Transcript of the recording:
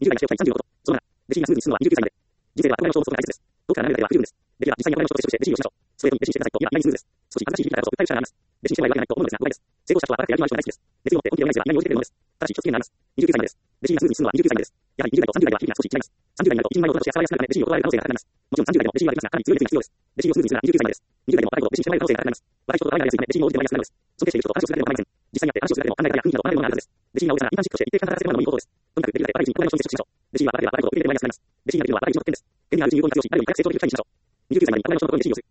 20代がしておきたい30のこと。その7、弟子に数にするのは29歳まで。人生では憧れの衝動と大切です。どこから何を得れば不十分です。弟子は実際に憧れの衝動と接触して弟子入りをしましょう。ストレートに弟子にしてくださいと、今、意味にするです。少し恥ずかしい響きだと訴える者があります。弟子にしてはいけないと思うのですが、誤解です。成功者とは荒くやりましょうが大好きです。熱によって本気ではないですが、今に応じてくれるものです。ただし、一つ気になります。29歳までです。弟子に数にするのは29歳までです。やはり20代と30代では響きが少し違います。30代になると一人前の大人として扱われやすくなるため、弟子に断られる可能性が高くなります。もちろん30代でも弟子にはできますが、かなり強い熱意が必要です。弟子にを数にするなら29歳までです。20代でも若いほど弟子にしてもらえる可能性が高くなります。若い人と互いになりやすいため、弟子に応じてもらいやすくなるのです。尊敬している人と話をするだけでも構いません。実際に会って話をするだけでも考え方や雰囲気など学べるものがあるはずです。弟子には大げさなインターンシップとして一定期間働かせてもらうのもいいことです。とにかくできるだけ若いうちに心の人に接触しましょう。弟子には若いほど受け入れてもらいやすくなります。弟子になるというのは若いうちの特権です。権利のあるうちに動き出すように、ある意味活性という機会にしましょう。29歳までに憧れの衝動に弟子入りをする。